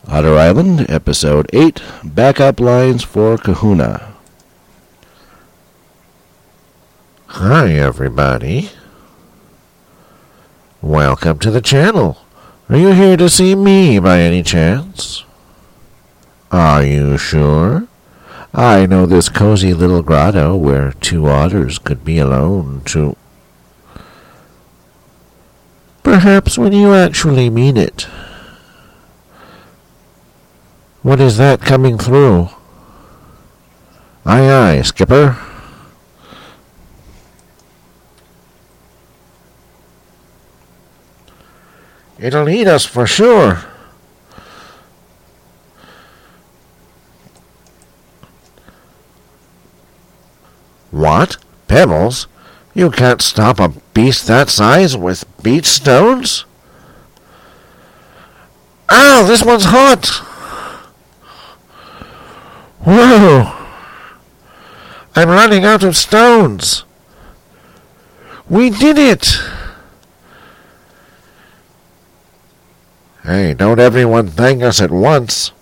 Otter Island, Episode 8, Backup Lines for Kahuna. Hi, everybody. Welcome to the channel. Are you here to see me by any chance? Are you sure? I know this cozy little grotto where two otters could be alone to... Perhaps when you actually mean it. What is that coming through? Aye, aye, Skipper. It'll eat us for sure. What? Pebbles? You can't stop a beast that size with beach stones? Ow, this one's hot! Whoa! I'm running out of stones! We did it! Hey, don't everyone thank us at once.